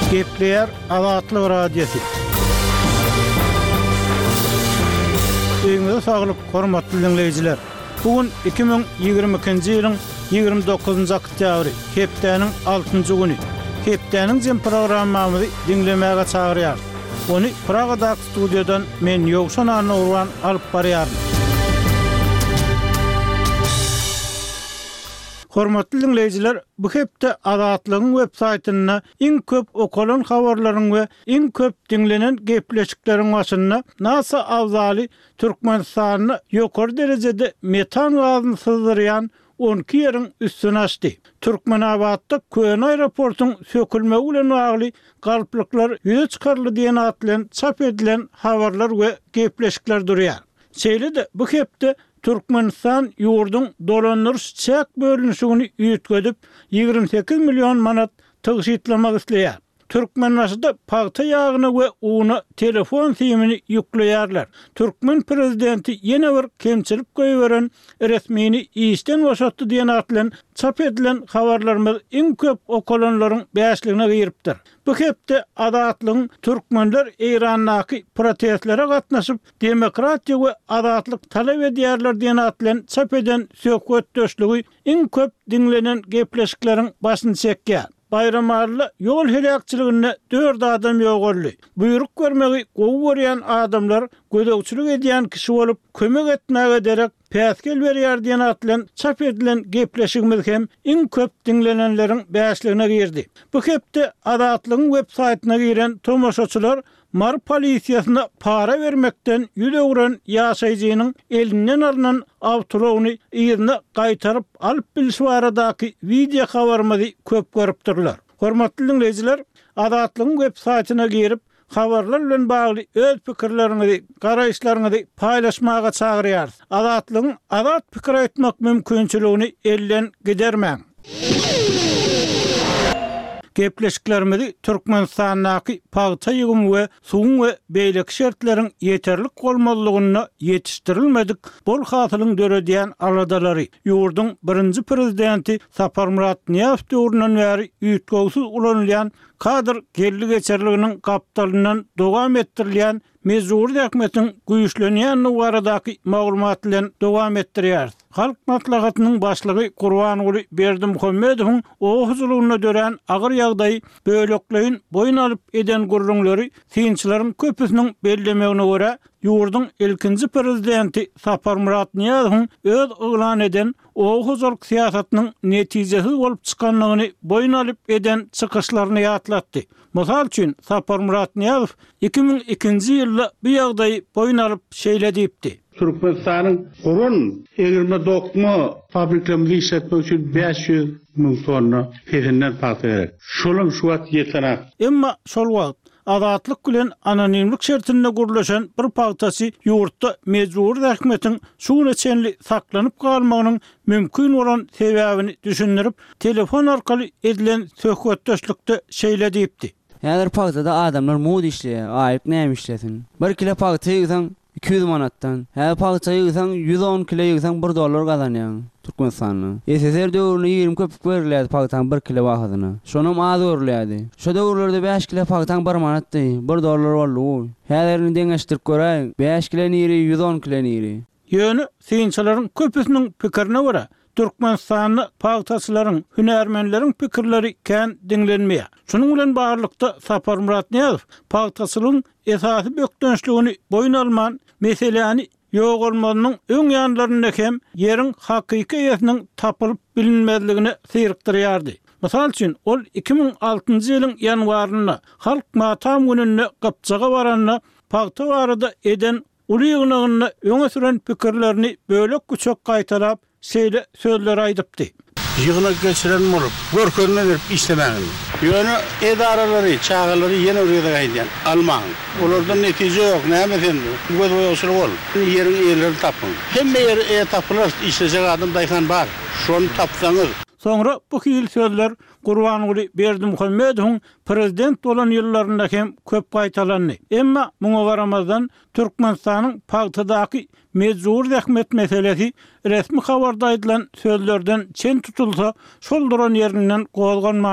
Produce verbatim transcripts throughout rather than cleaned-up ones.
Gepleyer Azatlyk Radiosu. Öňüňizde saglyk, hormatly dinleyijiler. Bugün iki bin ýigrimiki ýylyň ýigirmi dokuzunçy oktýabry, hepdeniň altynjy güni. Hepdeniň jem programmamyzy dinlemäge çagyrýar. Onu Pragadaky studiýadan men Ýogşan Anurwan alyp barýar. Hormatly dinleyijiler, bu hepde Azatlygyň web saýtyna iň köp okulan habarlaryň we iň köp dinlenen gepleşikleriň başynda NASA awzaly Türkmenistanyny ýokary derejede metan gazyny syzdyrýan on iki ýeriň üstüne açdy. Türkmenabadda Köň aeroportuň sökülmegi bilen bagly galplyklar ýüze çykarly diýen atlan çap edilen habarlar we gepleşikler durýar. Şeýle-de bu hepde Türkmenistan ýurdun dolandyryş çek bölünüşini ýetgedip ýigirmi sekiz million manat tygyşytlamak isleýär. Türkmenistanda paýta ýagyny we uny telefon simini ýükleýärler. Türkmen prezidenti ýene bir kemçilik goýberen resmini işden boşatdy diýen atlan çap edilen habarlarymyz iň köp okulanlaryň beşligine giripdir. Bu hepde Azatlygyň türkmenler Eýrandaky protestlere gatnaşyp demokratiýa we azatlyk talap edýärler diýen atlan çap eden söhbet döşlügi iň köp dinlenen gepleşikleriň başyny çekýär. Bayramarly ýol helakçylygyna dört adam ýogarly. Buyruk görmegi gowy berýän adamlar gödökçilik edýän kişi bolup kömek etmäge derek päskel berýär diýen atlan çap edilen gepleşigimiz hem iň köp dinlenenleriň beşligine girdi. Bu hepde Azatlygyň web saýtyna giren tomoşaçylar Mar polisiýasyna para vermekden ýüze uran ýaşaýjynyň elinden alynan awtologyny ýerine gaýtaryp alyp bilýär baradaky video habarmady köp görüpdirler. Hormatly dinleyijiler, Azatlygyň web saýtyna girip habarlar bilen bagly öz pikirleriňizi, garaýşlaryňyzy paýlaşmaga çagyrýar. Azatlygyň azat pikir aýtmak mümkinçiligini elden gidermäň. Gepleşiklerimizi Türkmenistandaky paýta ýygym we suwun we beýlek şertleriň ýeterlik bolmalygyna ýetişdirilmedik bol hasylyň döredýän aladalary ýurdun birinji prezidenti Saparmurat Niýazow döwründen bäri ýetgewsiz ulanýan kadr gelli geçerliginiň gapdalyndan dowam etdirilýän mezur häkmetiň güýçlenýän baradaky maglumat bilen dowam etdirýär. Halk maslahatynyň başlygy Gurbanoğlu Berdimuhammedowyň o huzurlygyna dören agyr ýagdaý bölekleýin boyun alyp eden gurrunlary synçylaryň köpüsiniň bellemegine görä ýurdun ilkinji prezidenti Saparmurat Niýazowyň öz oglan eden o huzurlyk siýasatynyň netijesi bolup çykanlygyny boyun alyp eden çykyşlaryny ýatlatdy. Mysal üçin Saparmurat Niýazow iki bin ikinji ýylda bu ýagdaýy boyun alyp şeýle diýipdi. Türkmenistanyň gurun ýigirmi dokuz fabrikalaryny işletmek üçin beş ýüz miň tonna pezinden paýda gerek. Şolum şu wagt ýetenek. Emma şol wagt azatlyk bilen anonimlik şertinde gurulýan bir paýtasy ýurtda mezur häkmetiň şuňa çenli saklanyp galmagynyň mümkin bolan sebäbini düşündirip telefon arkaly edilen söhbetdeşlikde şeýle diýipdi. Häzir paýtada adamlar mod işleýär, aýyp näme işlesin. Bir kilo paýta ýygyň iki yüz manatdan, her paýta ýygyň yüz on kilo ýygyň bir dollar gazanýar. Türkmenistanyň. S S R döwründe ýygrimi köpük berilýär paýtaň bir kilo wagyna. Şonum az berilýärdi. Şo döwürlerde beş kilo paýtaň bir manatdy, bir dollar boldy. Häzirini deňeşdirip göräň, beş kilo niri, yüz on kilo niri. Ýöne synçylaryň köpüsiniň pikirine görä Türkmenistanyň paýtaçylaryň, hünärmenleriň pikirleri kän dinlenmeýär. Şunuň bilen barlykda Saparmurat Niýazow paýtaçylygyň esasy bökdönçligini boyun alman meseleni ýogalmanyň öň ýanlarynda hem ýeriň hakyky ýeriniň tapylyp bilinmezligini syrykdyrýardy. Mysal üçin ol iki bin altynjy ýylyň ýanwaryna halk matam gününe gapçaga baranda paýta barada eden uly ýygnagyny öňe süren pikirlerini bölek küçük gaýtarap şeýle sözler aýdypdy. Ýygyna geçiren bolup, görkezine berip işlemäň. Ýöne edaralary, çağalary ýene öýde gaýdýan. Alman. Olardan netije ýok, näme endi? Bu gowy oşul bol. Ýerin ýerleri tapyň. Hemme ýer e tapylar, işlejek adam daýhan bar. Şonu tapsaňyz. Sonra bu hil sözler Gurbanoğlu Berdimuhammedowyň prezident bolan ýyllarynda hem köp gaýtalandy. Emma muňa garamazdan Türkmenistanyň paýtadaky mezur häkmet meselesi resmi habarda aýdylan sözlerden çen tutulsa şol duran ýerinden gozganmandyr.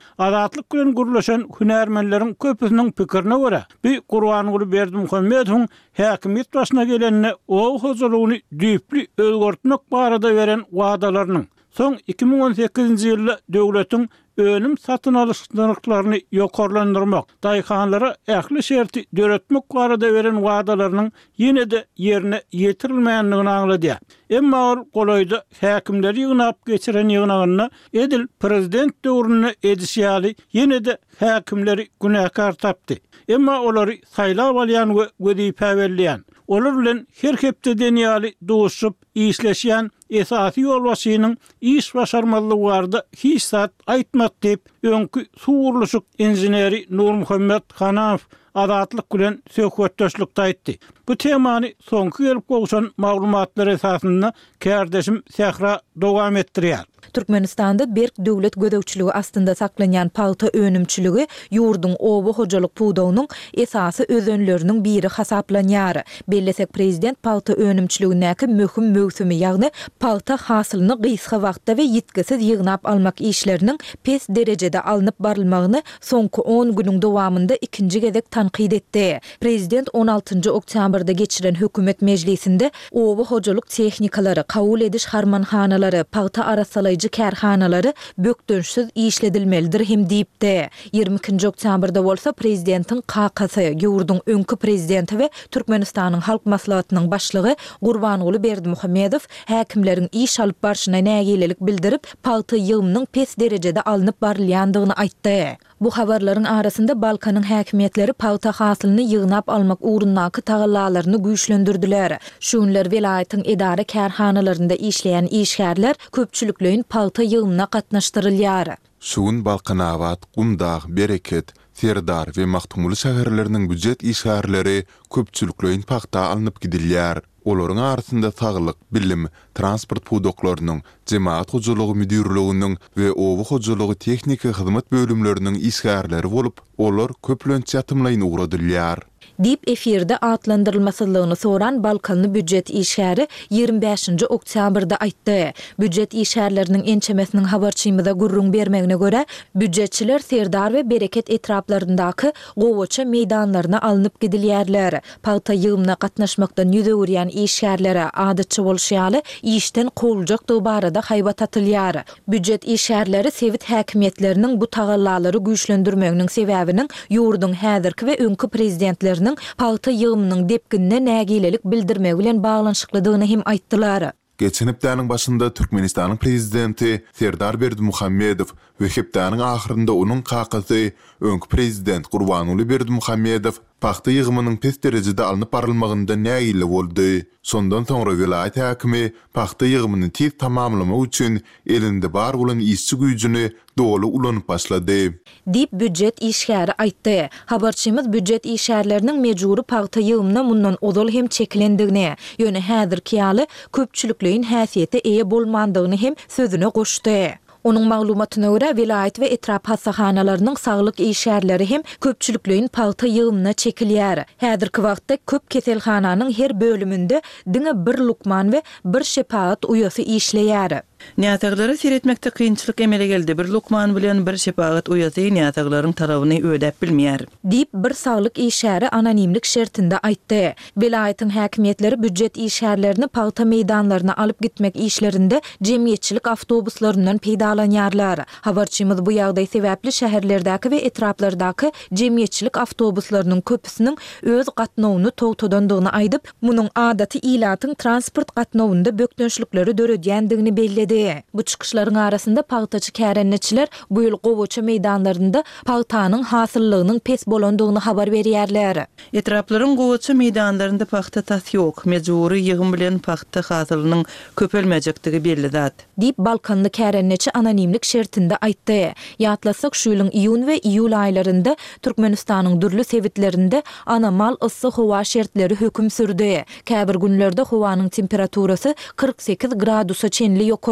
azatlyk bilen gurulşan hünärmenleriň köpüsiniň pikirine görä, bir Gurbanyňly Berdimuhammedowyň häkimiýet başyna gelenine o hozurlugyny düýpli özgörtmek barada beren wagdalarynyň soň iki ming on sekizinji ýylda döwletiň önüm satyn alyş narhlaryny ýokarlandyrmak, daýhanlara ähli şerti döretmek barada beren wagdalarynyň ýene-de ýerine ýetirilmeýändigini aňlady. Emma ol golayda häkimleri ýygnap geçiren ýygnagyna edil prezident döwrüne edişýäli ýene-de häkimleri günäkar tapdy. Emma olary saýlap alýan we wezipä berýän. Olar bilen her hepde denýäli duşup işleşýän esasy ýol başynyň iş başarmalylygy barada hiç zat aýtmak diýip öňkü suwurluşyk inżenieri Nur Muhammed Hanaw azatlyk bilen söhbetdeşlikde aýtdy. Bu temany soňky gelip goşan maglumatlar esasynda kärdeşim Sehra dowam etdirýär. Türkmenistanda berk döwlet gödäwçiligi astynda saklanýan palta önümçiligi ýurdun oba hojalyk puwdawynyň esasy özönleriniň biri hasaplanýar. Bellesek prezident palta önümçiligindäki möhüm möwsümi ýagny palta hasylyny gysga wagtda we ýetkisiz ýygnap almak işleriniň pes derejede alınıp barylmagyny soňky on günüň dowamında ikinji gezek tanqid etdi. Prezident on altynjy oktýabrda geçiren hökümet mejlisinde oba hojalyk tehnikalary, kabul ediş harmanhanalary, palta arasalayjy kärhanalary bökdönşsiz işledilmelidir hem diýipdi. ýygrimi ikinji oktýabrda bolsa prezidentiň kakasy, ýurdun öňkü prezidenti we Türkmenistanyň halk maslahatynyň başlygy Gurbanyňly Berdimuhammedow häkimleriň iş alyp barşyna nägilelik bildirip palta ýygmynyň pes derejede alınıp barylýandygyny aýtdy. Bu habarlaryň arasynda Balkanyň häkimiýetleri palta hasylyny ýygnap almak ugrundaky tagallalaryny güýçlendirdiler. Şunlar welaýatyň edara kärhanalarynda işleýän işgärler köpçülikleýin palta ýygmyna gatnaşdyrylýar. Şuun Balkanawat, Gumdağ, Bereket, Serdar we Maktumly şäherleriniň büdjet işgärleri köpçülikleýin paxta alınıp gidilýär. Olaryň arasynda saglyk, bilim, transport puwdoklarynyň, jemaat hojalygy müdirliginiň we owa hojalygy tehnika hyzmat bölümleriniň işgärleri bolup, olar köplençe ýatymlaýyn ugradylýar. Dip efirde atlandyrylmasylygyny soran Balkanly büdjet işgäri ýygrimi beşinji oktýabrda aýtdy. Büdjet işgärleriniň ençemesiniň habarçymyda gurrun bermegine görä, büdjetçiler Serdar we Bereket etraplaryndaky gowaça meýdanlaryna alınıp gidilýärler. Palta ýygmyna gatnaşmakdan ýüze görýän işgärlere adatçy bolşýaly işten kowuljak barada haýbat atylýar. Büdjet işgärleri sewit häkimiýetleriniň bu tagallalary güýçlendirmeginiň sebäbiniň ýurdun häzirki we öňkü prezidentleriniň palta ýygmynyň depkinine nägilelik bildirmek bilen baglanşyklydygyny hem aýtdylar. Geçen hepdäniň başynda Türkmenistanyň prezidenti Serdar Berdimuhammedow we hepdäniň ahyrynda onuň kakasy öňkü prezident Gurbanyňly Berdimuhammedow paxta ýygmynyň pes derejede alınıp barylmagynda nägile boldy. Sondan soňra welaýat häkimi paxta ýygmyny tez tamamlamak üçin elinde bar bolan işçi güýjüni dolu ulanyp başlady. Dip büdjet işgäri aýtdy. Habarçymyz büdjet işgärleriniň mejburi paxta ýygmyna mundan ozal hem çekilendigini, ýöne häzirki ýaly köpçülikleýin häsiýete eýe bolmandygyny hem sözüne goşdy. Onuň maglumatyna görä welaýat we etrap hassahanalarynın saglyk işgärleri hem köpçülikleýin palta ýygmyna çekilýär. Häzirki wagtda köp keselhananyň her bölüminde diňe bir lukman we bir şepaat uýasy işleýär. Nätaglary seretmekde kynçylyk emele geldi. Bir lukman bilen bir şepaat uýasy nätaglaryň tarabyny ödäp bilmeýär. Dip bir saglyk işgäri anonimlik şertinde aýtdy. Welaýatyň häkimiýetleri büdjet işgärlerini palta meýdanlaryna alyp gitmek işlerinde jemgyýetçilik awtobuslarynyň peýdalanýarlar. Habarçymyz bu ýagdaý sebäpli şäherlerdäki we etraplardaky jemgyýetçilik awtobuslarynyň köpüsiniň öz gatnawyny togtadandygyny aýdyp, munyň adaty ilatyň transport gatnawynda bökdönçlikleri döredýändigini bellädi. Bu çıkışlaryň arasynda paxtaçy kärenneçiler bu ýyl gowaça meýdanlarynda paxtanyň hasyllygynyň pes bolandygyny habar berýärler. Etraplaryň gowaça meýdanlarynda paxta tas ýok. Mejburi ýygym bilen paxta hasylynyň köpelmejekdigi belli zat. Dip Balkanly kärenneçi anonimlik şertinde aýtdy. Ýatlasak şu ýylyň iýun we iýul aýlarynda Türkmenistanyň dürli sewitlerinde anamal ıssy howa şertleri höküm sürdi. Käbir günlerde howanyň temperaturasy kırk sekiz gradusa çenli ýokary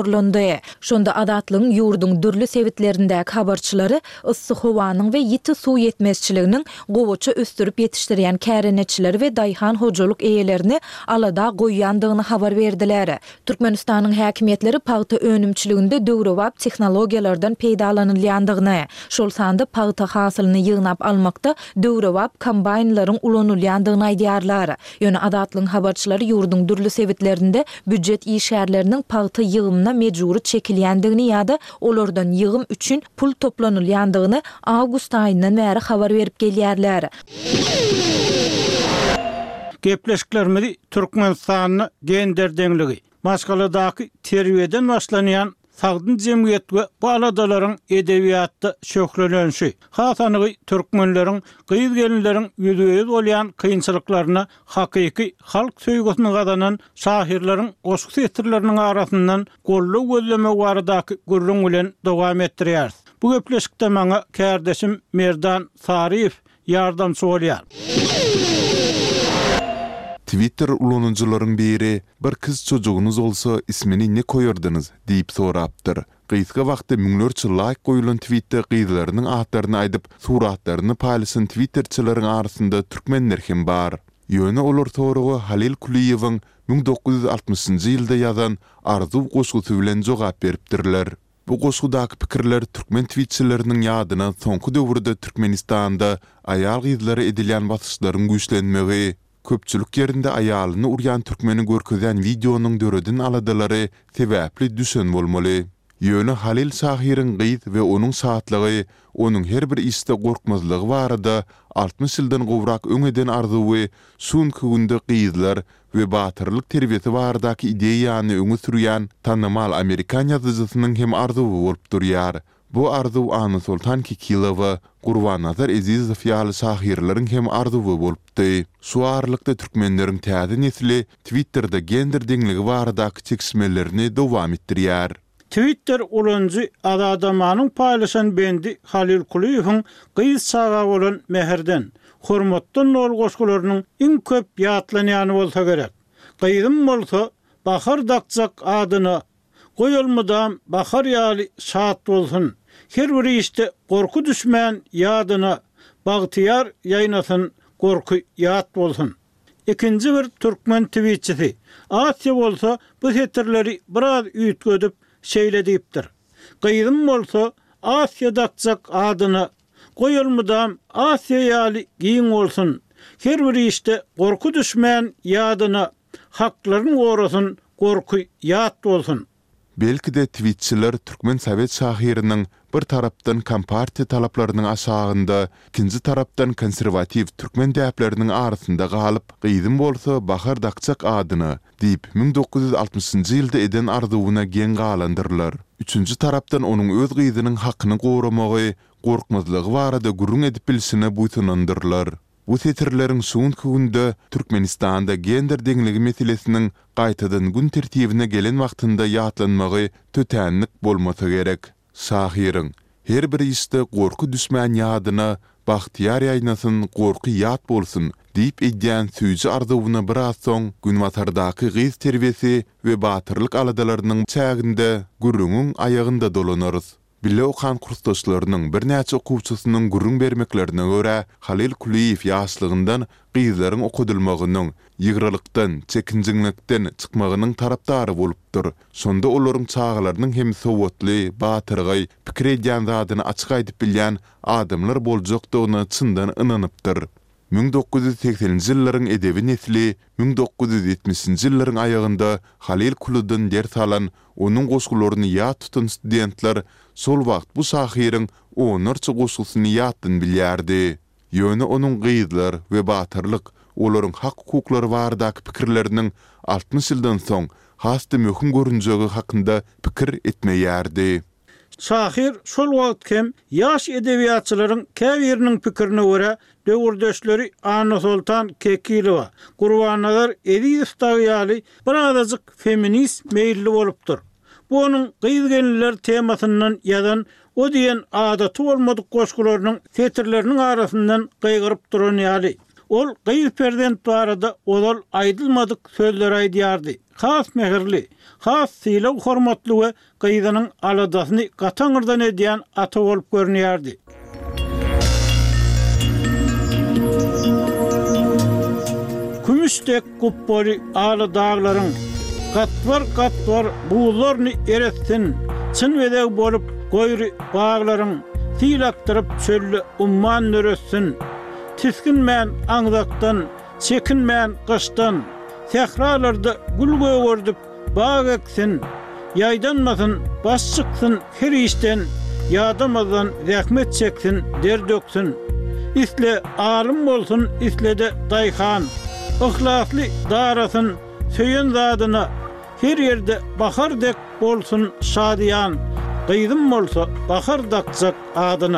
zorlandy. Şonda Adatlygyň ýurdun dürli sebitlerindäki habarçylary ıssy howanyň we ýiti suw ýetmezçiliginiň gowaça östürüp ýetişdirýän kärenetçileri we daýhan hojalyk eýelerini alada goýýandygyny habar berdiler. Türkmenistanyň häkimetleri paýta önümçiliginde döwrewap tehnologiýalardan peýdalanylýandygyny, şol sanda paýta hasylyny ýygnap almakda döwrewap kombaynlaryň ulanylýandygyny aýdýarlar. Ýöne Adatlygyň habarçylary ýurdun dürli sebitlerinde büdjet işgärleriniň paýta ýygymyna mejburi çekilýändigini ýa-da olardan ýygym üçin pul toplanylýandygyny awgust aýyndan bäri habar berip gelýärler. Gepleşiklerimizi Türkmenistanyň gender deňligi, Maskaladyky terbiýeden başlanýan sagdyn jemgyýet we bu aladalaryň edebiýatda şöhrenlenşi, hasanygy türkmenleriň, gyýyl gelinleriň ýüzüýüz bolýan kynçylyklaryna hakyky halk söýgüsini gazanan şahirleriň goşuk setirleriniň arasyndan gollu gözleme baradaky gurrun bilen dowam etdirýär. Bu gepleşikde maňa kärdeşim Merdan Sariýew ýardamçy bolýar. Twitter ulanıcıların biri bir kız çocuğunuz olsa ismini ne koyardınız deyip soraptır. Gıyska wagtda müňlerçe like goýulan Twitter gyzlarynyň atlaryny aýdyp suratlaryny paýlaşan Twitterçilerin arasynda türkmenler hem bar. Ýöne olar sorugy Halil Kuliýewiň bin dokuz yüz altmışynjy ýylda ýazan Arzuw goşgusy bilen jogap beripdirler. Bu goşgudaky pikirler türkmen Twitterçileriniň ýadyna soňky döwürde Türkmenistanda aýal gyzlary edilýän basyşlaryň güýçlenmegi, köpçülük ýerinde aýalyny urýan türkmeni görkezän videonyň döredin aladylary sebäpli düşen bolmaly. Ýöne Halil Sahiriň gyz we onuň saatlygy, onuň her bir iste gorkmazlygy barada altmış ýyldan gowrak öňeden arzuwy, şunky günde gyzlar we batyrlyk terbiýeti baradaky ideýany öňe sürýän tanymal Amerikan ýazyjysynyň hem arzuwy bolup durýar. Bu arzuw Ana Sultan Kikilowa, Gurbanazar Ezizow ýaly şahirleriň hem arzuwy bolupdy. Şu aralykda türkmenleriň täze nesli Twitterda gender deňligi baradaky çekişmelerini dowam etdirýär. Twitter ulanjy adamanyň paýlaşan bendi Halil Kuliýewiň gyz çaga bolan meherden, hormatdan ol goşgularynyň iň köp ýatlanýany bolsa gerek. Gyzym bolsa Bahar Dakjak adyny goýulmadan bahar ýaly şat bolsun. Her bir işte gorku düşmän ýadyna bagtyar ýaýnasyn gorku ýat bolsun. Ikinji bir türkmen tweetçisi Asya bolsa bu setirleri biraz üýtgödüp şeýledipdir. Gyzym bolsa Asya Dakjak adyny goýulmadan Asya ýaly giň bolsun. Her bir işte gorku düşmän ýadyna haklaryň gorasyn gorku ýat bolsun. Belki de Twitçiler Türkmen Sowet şahiriniň bir tarapdan kompartiýa talaplarynyň aşagynda, ikinji tarapdan konservativ türkmen däpleriniň arasynda galyp, gyzym bolsa Bahar Dakjak adyny diýip bin dokuz yüz altmışynjy ýylda eden arzuwyna gen galandyrlar. Üçünji tarapdan onuň öz gyzynyň hakyny goramagy, gorkmazlygy barada gurrun edip bilsine buýsunandyrlar. Bu setirlerin şunky günde Türkmenistanda gender deňligi meselesiniň gaýtadan gün tertibine gelen wagtynda ýatlanmagy tötänlik bolmasa gerek. Şahiriň her bir işte gorku düşmän ýadyna bagtyar ýaýnasyn gorku ýat bolsun diýip edýän süýji arzuwyna biraz soň günwatardaky gyz terbiyesi we batyrlyk aladalarynyň çäginde gurrunun aýagynda dolanarys. Bille okan kursdaşlarynyň bir näçe okuwçysynyň gurrun bermeklerine görä Halil Kuliýew ýaşlygyndan gyzlaryň okudylmagynyň, ýygyrlykdan, çekinjiňlikden çykmagynyň tarapdary bolupdyr. Şonda olaryň çağlarynyň hem sowatly, batyrgy, pikir edýän zadyny açyk aýdyp bilýän adamlar boljakdygyna çyndan ynanypdyr. bin dokuz yüz sekseninji ýyllaryň edebi nesli bin dokuz yüz ýetmişinji ýyllaryň aýagynda Halil Kuliýewden ders alan, onuň goşgularyny ýat tutan studentler sol wagt bu şahiriň onarça goşgusyny ýatdan bilýärdi. Ýöne onuň gyzlar we batyrlyk, olaryň hak hukuklary baradaky pikirleriniň altmış ýyldan soň hasty möhüm görünjegi hakynda pikir etmeýärdi. Şahir şol wagt hem ýaş edebiýatçylaryň käbiriniň pikirine görä döwürdeşleri Ana Sultan Kikilowa, Gurbanazar Ezizow ýaly bir azadyk feminist meýilli bolupdyr. Bu onuň gyz gelinler temasyndan ýazan o diýen adaty bolmadyk goşgularynyň setirleriniň arasyndan gygyryp duran ýaly. Ol Gıyıl Prezident barada olal aydılmadık sözler aýdýardy. Has mehirli, has sylaw hormatly we Gıyzynyň aladasyny gataňyrdan edýän ata bolup görnýärdi. Kümüşdek guppary ala dağlaryň gatwar gatwar buğlaryny eretsin, çyn wedeg bolup goýry baglaryň tilaktyryp çöllü umman nöretsin. Tiskinmän aňdakdan, çekinmän gyşdan, sehralarda gül göwürdüp bag eksin. Ýaýdanmasyn, baş çyksyn her işden, ýadamazdan zähmet çeksin, der döksün. Isle alim bolsun, islede daýhan. Ihlasly darasyn söýen zadyna, her ýerde bahardek bolsun şadyan. Gıyzym bolsa bahar dakjak adyna.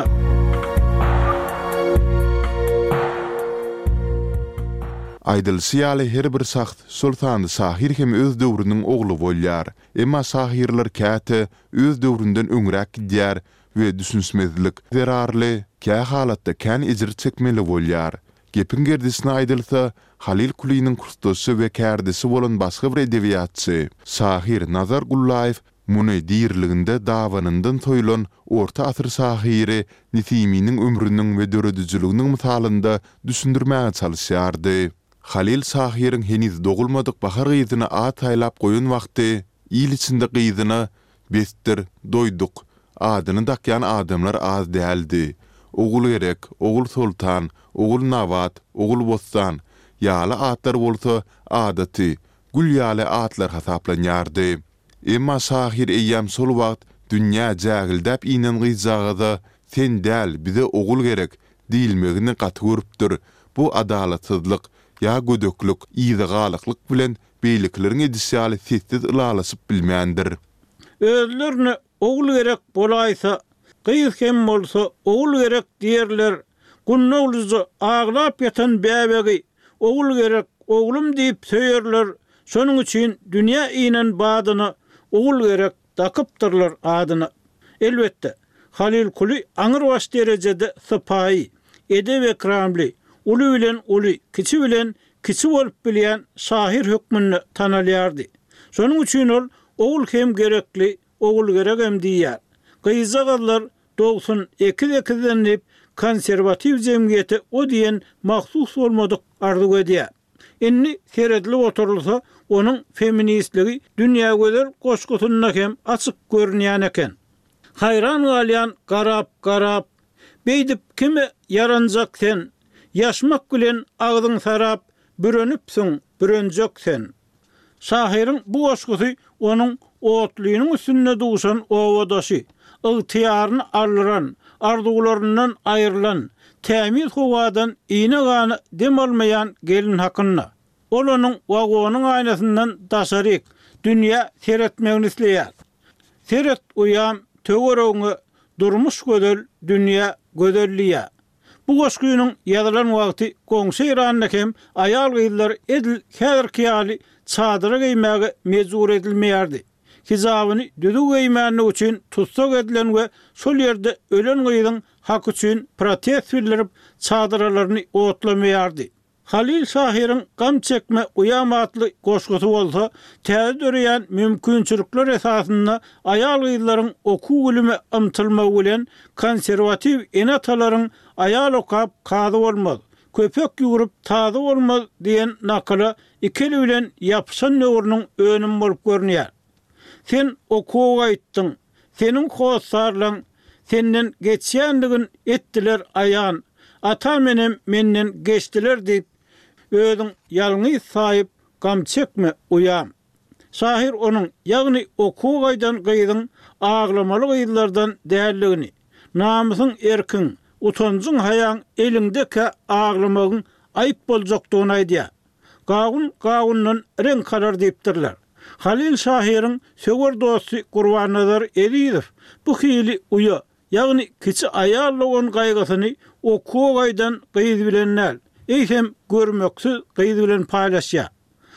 Aydylsy ýaly her bir saht Sultany Sahir hem öz döwrüniň ogly bolýar. Emma Sahirler käte öz döwründen öňrek gidýär we düşünsmezlik zerarly kä halatda kän ejir çekmeli bolýar. Gepin gerdisine aydylsa Halil Kuli'nin kustosy we kärdisi bolan başga bir edebiýatçy Sahir Nazar Gullayew muny diýerliginde dawanyndan toýlan orta asyr Sahiri Nisimiň ömrüniň we döredüjüliginiň misalynda düşündirmäge çalışýardy. Halil Sahir'in heniz dogulmadyk bahar gyzyna at aýlap goýun wagty, ýyl içinde gyzyna bestir, doýduk, adyny dakýan adamlar az däldi. Ogul gerek, ogul sultan, ogul nawat, ogul bostan, ýaly atlar bolsa adaty, gül ýaly atlar hasaplanýardy. Emma Sahir eýýäm sol wagt dünýä jagildap inen gyzagada sen däl bize ogul gerek diýilmegini gaty görüpdir. Bu adalatsızlyk ya gödöklük, ýyzygalyklyk bilen beýlikleriň edisýaly sessiz ylalasyp bilmändir. Özlerini ogul gerek bolaýsa, gyýyz hem bolsa ogul gerek diýerler. Gunnawlyzy aglap ýatan bäbegi ogul gerek, oglum diýip söýerler. Şonuň üçin dünýä inen badyny ogul gerek dakypdyrlar adyny. Elbetde Halil Kuli aňyr baş derejede sypaý, edeb ekramly, uly bilen uly, kiçi bilen kiçi bolup bilýän şahir hökmüni tanalýardy. Şonuň üçin ol ogul hem gerekli, ogul gerek hem diýär. Gyzaglar doksan iki dekidenip konservativ jemgyýeti o diýen mahsus bolmadyk arzu edýär. Inni seredli oturulsa onun feministligi dünýä gözer goşgusyna hem açyk görnýän eken. Hayran galyan garap garap, beýdip kime yaranjak sen, yaşmak bilen agdyň sarap, bürönüpsün, bürönjek sen. Şahirin bu goşgusy onun otlynyň üstünde duşan owadaşy, ygtyýaryny alýan, arzularyndan aýrylan, tämiz howadan iýne gany dem almaýan gelin hakyna. Olanyň wagonyň aýnasyndan daşaryk dünýä seretmegini isleýär. Seret uyam töwereňi durmuş gödel dünýä gödelliýär. Bu goşguýynyň ýazylan wagty goňşy ýerinde hem aýal gyzlar edil häzirki çadyra giýmäge mejbur edilmeýärdi. Hizabyny düdü giýmäni üçin tutsak edilen we şol ýerde ölen gyzyň hak üçin protest bildirip çadyralarny otlamaýardy. Halil Sahir'in gam çekme uyam atly goşgusy bolsa, täze döreýän mümkinçilikler esasynda aýal gyzlaryň oku bilimi ymtylmagy bilen konservativ enatalaryň aýal okap kazy bolmaz, köpek ýugurup tazy bolmaz diýen nakala ikili bilen ýapşan nöwrüniň önüm bolup görnýär. Sen okuwa aýtdyň, seniň hosarlaň senden geçýändigin etdiler aýan, ata menem menden geçdiler diýip özüň ýalňy saýyp gam çekme uyam. Şahir onun ýagny okuwa gaýdan gyzyň aglamaly gyzlardan dälligini, namysyň erkin, utanjyň haýaň elindeki aglamagyň aýyp boljakdygyny aýdýar. Gagun gagundan renk karar diýipdirler. Halil Sahir'in söwer dosty Gurbanazar Eliýew bu hili uya, ýagny kiçi aýallagan gaýgasyny okuwa gaýdan gyz bilen näl, eýsem görmeksiz gyz bilen paýlaşýar.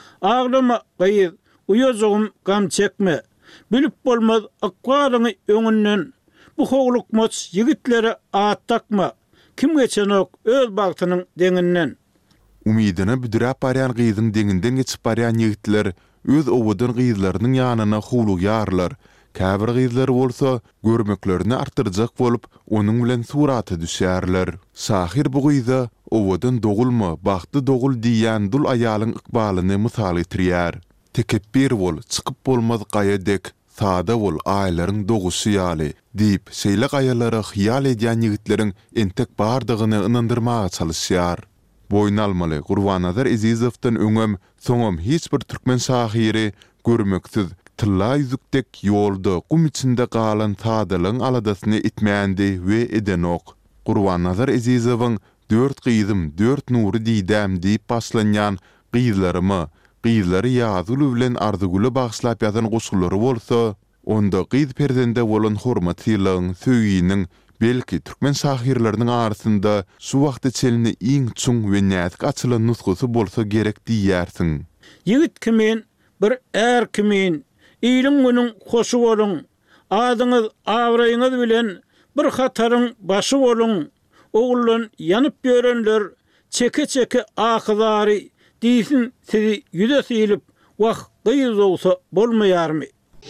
Aglama gyz, uyazygym gam çekme, bilip bolmaz akwaryny öňünden, bu hoglukmaç ýigitlere at takma, kim geçenok öz bagtynyň deňinden. Umidine büdüräp barýan gyzyň deňinden geçip barýan ýigitler öz owudan gyzlarynyň ýanyna howluk ýarlar. Käbir gyzlar bolsa görmeklerini artyrjak bolup, onuň bilen suraty düşärler. Sahir bu gyza owudan dogulma, bagty dogul diýen dul aýalyň ykbalyny mysal etirýär. Tekebbir bol, çykyp bolmaz gaýadek, sada bol aýlaryň dogusy ýaly diýip, şeýle gaýalary hyýal edýän ýigitleriň entek bardygyny ynandyrmaga çalyşýar. Boynalmaly Gurbanazar Ezizowdan öňem soňam hiç bir türkmen şahiri görmeksiz tylla ýüzükdek ýolda gum içinde galan tadalyň aladasyny itmeýändi we edenok. Gurbanazar Ezizowyň dört gyzym, dört nury diýdäm diýip başlanýan gyzlarymy, gyzlary ýazyly bilen arzuguly bagşlap ýazan goşulary bolsa, onda gyz perzende bolan hormat ýylyň, söýginiň belki türkmen şahirlerinin arasında şu wagty çelini iň çuň we näzik açylan nusgusy bolsa gerek diýärsiň. Ýigit kimin bir er kimin ýylyň günüň hoşy boluň, adyňyz awraýyňyz bilen bir hataryň başy boluň. Oğullan ýanyp ýörenler çeke-çeke akyzary diýsin sizi ýüze silip wagt gyz bolsa bolmaýarmy?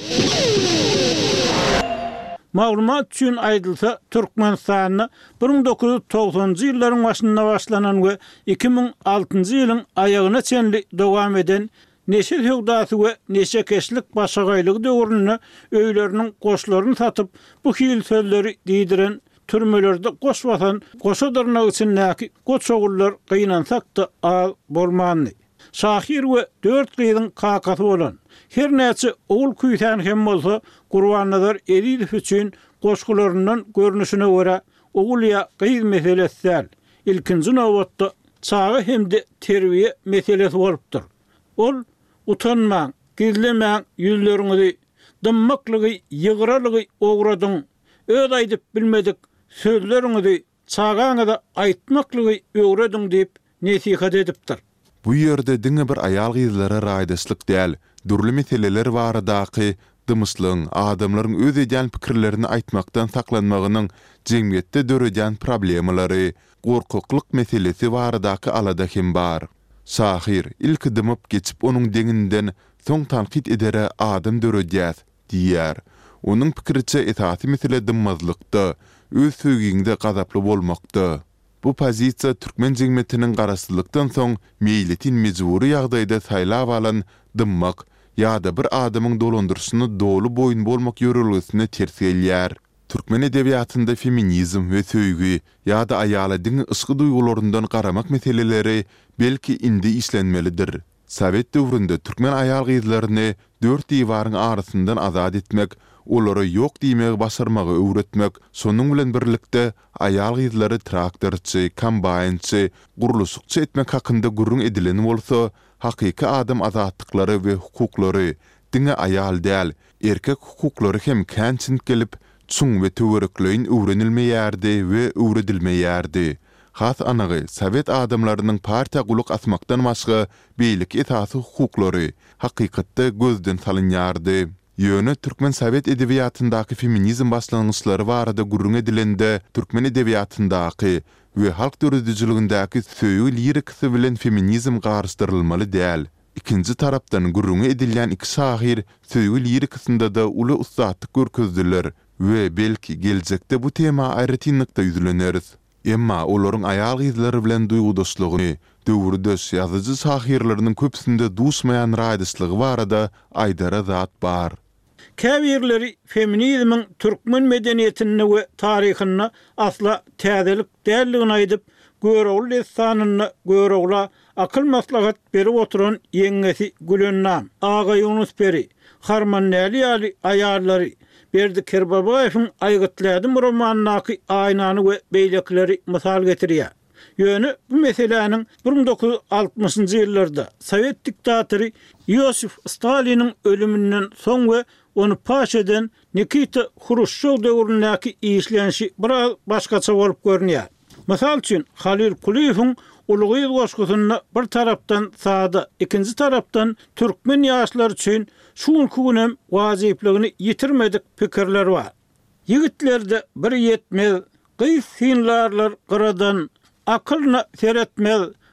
Maglumat üçin aýdylsa, Türkmenistanyny bir miň dokuz ýüz togsanjy ýyllaryň başynda başlanan we iki miň altynjy ýylyň aýagyna çenli dowam eden neşe höwdasy we neşe keşlik başagaýlygy döwrüne öýleriniň goşlaryny satyp, bu hil sözleri diýdiren türmelerde goş batan, goşa dyrnak üçin näki goç ogullar gynansak-da az bolmandy. Şahir we dört gyzyň kakasy bolan her näçe ogul küýtän hem bolsa, Gurbanazar Ezizow üçin goşgularyndan görnüşine görä ogul ýa gyz meselesi ilkinji nowatda çağı hemde terbiýe meselesi bolupdyr. Ol utanmaň, gizlemäň ýüzleriňizi, dymmaklygy, ýygyralygy ogradyň, öz aýdyp bilmedik sözleriňizi çağaňyza aýtmaklygy öwrediň diýip nesihat edipdir. Bu ýerde diňe bir aýal gyzlara raýdaşlyk däl, durly meseleler baradaky dymyşlyň, adamlaryň öz edýän pikirlerini aýtmakdan saklanmagynyň jemgyýetde döredýän problemalary, gorkuklyk meselesi baradaky alada hem bar. Şahir ilk dymyp geçip onuň deňinden soň tanqid edere adam döredýär diýär. Onuň pikiriçe etati mesele dymmazlykda, öz söýginde gazaply bolmakda. Bu pozisiýa türkmen jemgyýetiniň garaşdyrlykdan soň meýletin mejburi ýagdaýda saýlap alan dymmak ýa-da bir adamyň dolandyrşyny dolu boýun bolmak ýörelgesine ters gelýär. Türkmen edebiýatynda feminizm we söýgü ýa-da aýala diňe ysgy duýgularyndan garamak meseleleri belki indi işlenmelidir. Sowet döwründe türkmen aýal gyzlaryny dört diýwaryň arasyndan azad etmek, olary ýok diýmegi başarmagy öwretmek, şonuň bilen birlikde aýal gyzlary traktorçy, kombaýnçy, guruluşçy etmek hakynda gurrun edilen bolsa, hakyky adam azatlyklary we hukuklary diňe aýal däl, erkek hukuklary hem känçin gelip çuň we töwerekleýin öwrenilmeýärdi we öwredilmeýärdi. Has anagy Sowet adamlarynyň partiýa guluk asmakdan başga beýlik esasy hukuklary hakykatda gözden salynýardy. Ýöne türkmen Sowet edebiýatyndaky feminizm başlangyçlary barada gurrun edilende türkmen edebiýatyndaky we halk döredijligindäki söýgü lirikasy bilen feminizm garşdyrylmaly däl. İkinji tarapdan gurrun edilýän iki şahir söýgü lirikasynda da uly ustadlyk görkezdiler we belki geljekde bu tema aýratynlykda ýüzleneriz. Emma olaryň aýal gyzlary bilen duýgudaşlygyny, döwürdeş ýazyjy şahirleriň köpsinde duşmaýan raýdaşlygy barada aýdara zat bar. Käbirleri feminizmiň türkmen medeniýetini we taryhyny asla täzelik dälligini aýdyp, görogly lesanyny görogla akyl maslahat berip oturan ýeňesi Gülennam, Aga Yunus Peri, Harman Näli ýaly aýallary Berdi Kerbabaýewiň Aýgytladym romanyny aýnany we beýlekleri mysal getirýär. Ýöne bu meseleniň bir miň dokuz ýüz altymyşynjy ýyllarda Sowet diktatory Ýosif Staliniň ölümünden soň we onu paş eden Nikita Hruşçov döwründäki işlenşi biraz başgaça bolup görünýär. Mysal üçin Halil Kuliýewiň Ulugy goşgusyny bir tarapdan sada, ikinji tarapdan türkmen ýaşlary üçin şuňky günem wazipligini ýitirmedik pikirler bar. Ýigitlerde bir ýetmez, gyz hinlarlar gyradan, akylna seretmez,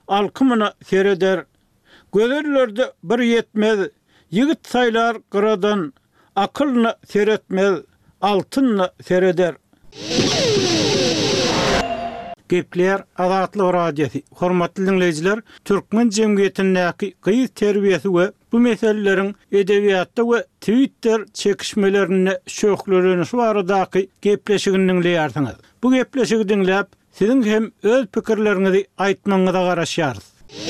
alkymyna sereder. Gözellerde bir yetmez, yigit saylar qıradan, akılna seretmez, altınna sereder. Gepler Azatlyk radiosi. Hormatly dinleyijiler, türkmen jemgyýetindäki gyýyz terbiyesi we bu meselelerin edebiyatda we Twitter çekişmelerine şöhlenişi baradaky gepleşigini dinleýärsiňiz. Bu gepleşigi dinläp, siziň hem öz pikirleriňizi aýtmaňyza garaşýarys.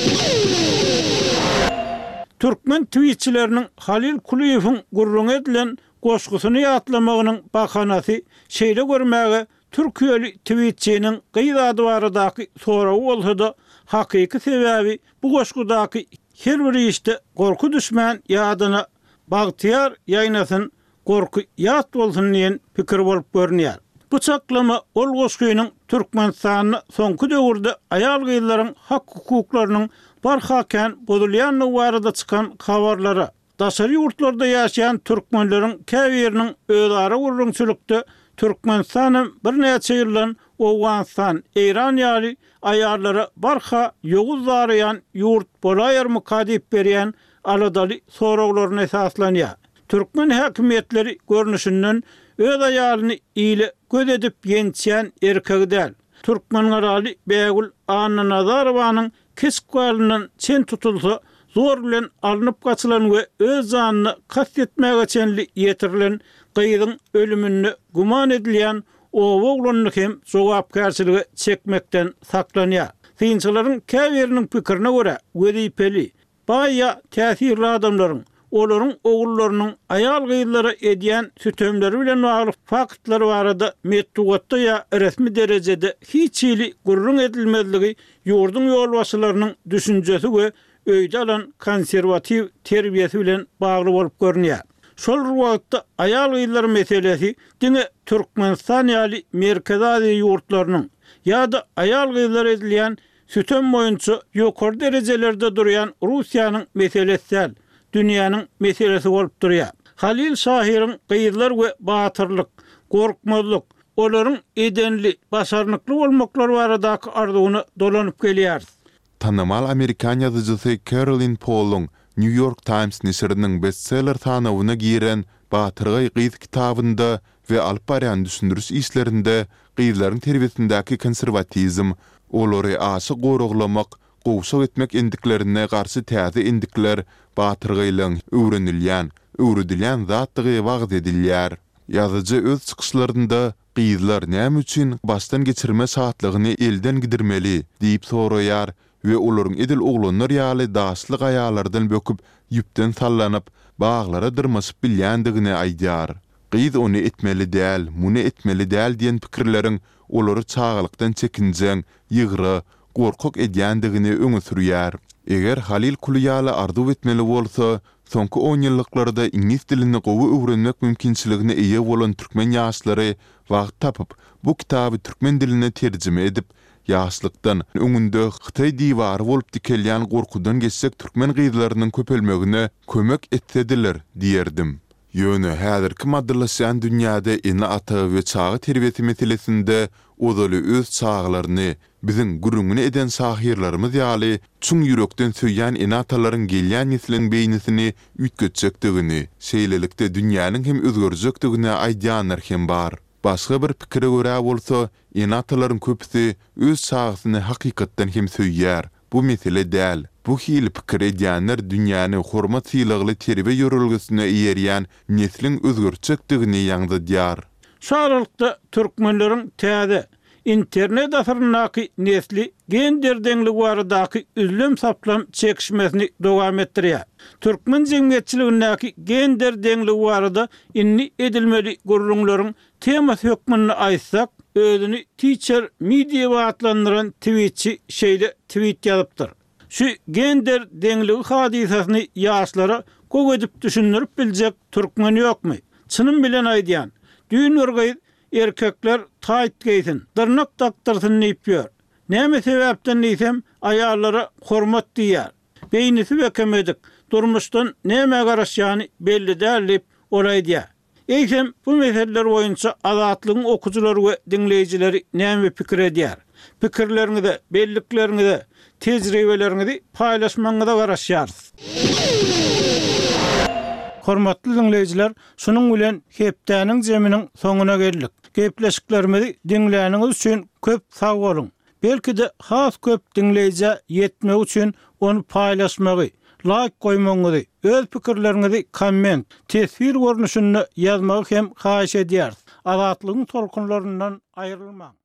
Türkmen tweetçilerinin Halil Kuliýewiň gurrun edilen goşgusyny ýatlamagynyň bahanasy şeýle görmäge Türkiýeli tweetçiniň gyýzady baradaky soragy bolsa-da hakyky sebäbi bu goşgudaky her bir işte gorku düşmän ýadyna bagtyar ýaýnasyn gorku ýat bolsun diýen pikir bolup görnýär. Bu çaklama ol goşgunyň Türkmenistanyny soňky döwürde aýal gyýlaryň hak hukuklarynyň barhaken bozulýanlygy barada çykan habarlary, daşary ýurtlarda ýaşaýan türkmenleriň käbiriniň özara gurrunçylykda Türkmenistanyň bir näçe ýyldan Owganistan, Eýran ýaly aýarlary barha ýoguz zarayan ýurt bolaýarmy kadip berýän aladaly soraglaryna esaslanýar. Türkmen häkimetleri görnüşinden öz aýalyny ýyly göz edip ýençýän erkegi däl. Türkmenlaraly Begül Anna Nazarowanyň keskwalyndan çen tutulsa, zor bilen alınıp kaçılan we öz zanyny kast etmäge çenli ýetirilen gyýdyň ölümini guman edilýän owa oglanyny hem jogapkärçiligi çekmekden saklanýar. Synçylaryň käbiriniň pikirine görä, wezipeli, baýa täsirli adamlaryň, olaryň ogullarynyň aýal gyýdylary edýän sütemleri bilen bagly faktlary barada metdugatda ýa resmi derejede hiç ýyly gurrun edilmezligi ýurdun ýolbaşçylarynyň düşünjesi we öýde alan konservativ terbiýesi bilen bagly bolup görnýär. Şol wagtda aýal gyýdylary meselesi diňe Türkmenistan ýaly Merkezi Aziýa ýurtlarynyň ýa-da aýal gyýdylary edilýän sütem boýunça ýokary derejelerde durýan Russiýanyň meselesi, dünýäniň meselesi bolup durýar. Halil Şahiriň gyýdylar we batyrlyk, gorkmazlyk, olaryň edenli, başarnykly bolmaklary baradaky arzuwyny dolanyp gelýär. Tanamal Amerikan ýazyjysy Caroline Poll'un New York Times nesiriniň bestseller tanawyna giren Batyrgy gyýyz kitabynda we alyp barýan düşündürüş işlerinde gyýylaryň terbiyesindäki konserwatizm, olary aşy goruglamak, gowşak etmek endiklerine garşy täze endikler batyrgylyň öwrenilýän, öwredilýän zatdygy wagt edilýär. Ýazyjy öz çykyşlarynda gyýylar näme üçin başdan geçirme saatlygyny elden gidirmeli diýip soraýar we olaryň edil oglanlar ýaly daşlyk aýalardan böküp ýüpden sallanyp baglara dyrmaşyp bilýändigini aýdýar. Gyýyd ony etmeli däl, muny etmeli däl diýen pikirleriň olary çağalykdan çekinjeň, ýygry, gorkak edýändigini öňe sürýär. Eger Halil Kuliýaly arzu etmeli bolsa, soňky on ýylliklarda ingilis dilini gowy öwrenmek mümkinçiligine eýe bolan türkmen ýaşlary wagt tapyp bu kitaby türkmen diline terjime edip ýaşlykdan öňünde Hytaý diwary bolup dikelýän gorkudan geçsek türkmen gyýdylarynyň köpelmegine kömek etsediler diýerdim. Ýöne häzirki modernlaşýan dünýäde ene ata we çağı terbiyeti meselesinde odaly öz çağlaryny biziň gurrungyny eden sahirlarymyz ýaly çuň ýürekden söýýän ene atalaryň gelýän nesliň beýnisini ütgetjekdigini, şeýlelikde dünýäniň hem özgerjekdigini aýdýanlar hem bar. Başga bir pikire görä bolsa, ene atalaryň köpüsi öz çağsyny hakykatdan hem söýýär. Bu mesele däl. Bu hili pikir edýänler dünýäni hormat ýylygly terbiýe ýörelgesine ýerýän nesliň özgerjekdigini ýaňdydýar. Şu aralykda türkmenleriň täze internet asryndaky nesli gender deňligi baradaky üzlem saplam çekişmesini dowam etdirýär. Türkmen jemgyýetçiligindäki gender deňligi barada inni edilmeli gurrunlaryň temasy hökmüni aýtsak, özüni teacher media atlandyran tweetçi şeýle tweet ýazypdyr. Şu gender deňligi hadisasyny ýaşlara gowy edip düşündirip biljek türkmen ýokmy? Çynym bilen aýdýan, düýün erkekler taýt geysin, dyrnak taktyrsyn diýipýär. Näme sebäpden diýsem, aýallara hormat diýär. Beýnisi bekemedik, durmuşdan näme garaşýany belli däl diýip olaýdýar. Eýsem bu meseleler boýunça azatlygyň okujylary we dinleýijileri näme pikir edýär? pikirleriňizi, belliklerinizi, tejribelerinizi paýlaşmaňyza garaşýarys. Hormatly dinleyijiler, şunuň bilen hepdäniň jeminiň soňuna geldik. Gepleşiklerimizi dinläniňiz üçin köp sag bolun. Belki de has köp dinleyijiä ýetmek üçin onu paýlaşmagy, like koymaňyzy, öz pikirlerinizi komment, tesir görnüşinde ýazmagy hem haýyş edýär. Azatlygyň tolkunlaryndan aýrylmaň.